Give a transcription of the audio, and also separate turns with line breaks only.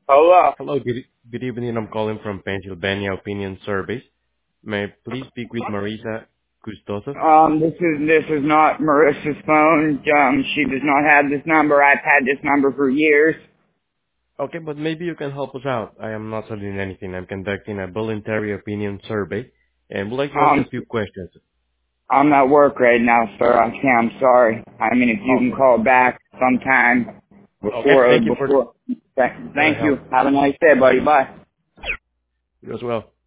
Hello.
Hello, good evening. I'm calling from Pennsylvania Opinion Service. May I please speak with Marisa Custoso?
This is not Marissa's phone. She does not have this number. I've had this number for years.
Okay, but maybe you can help us out. I am not selling anything. I'm conducting a voluntary opinion survey and would like to ask a
Um,
few questions.
I'm at work right now, sir. I can't. I'm sorry. I mean, if you
Oh,
can call back sometime
okay.
before.
Thank you for
Thank
the
you.
help.
Have a nice day, buddy. Bye.
You as well.